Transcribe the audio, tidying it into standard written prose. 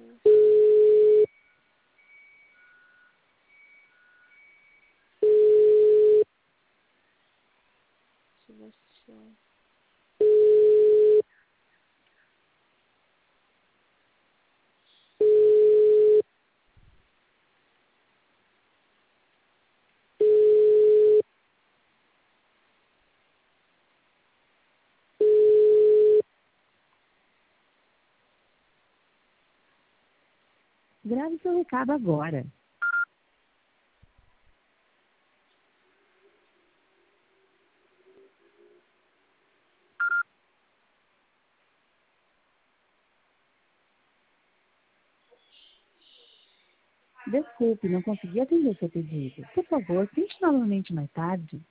Sebastião. Grave seu recado agora. Desculpe, não consegui atender seu pedido. Por favor, tente novamente mais tarde.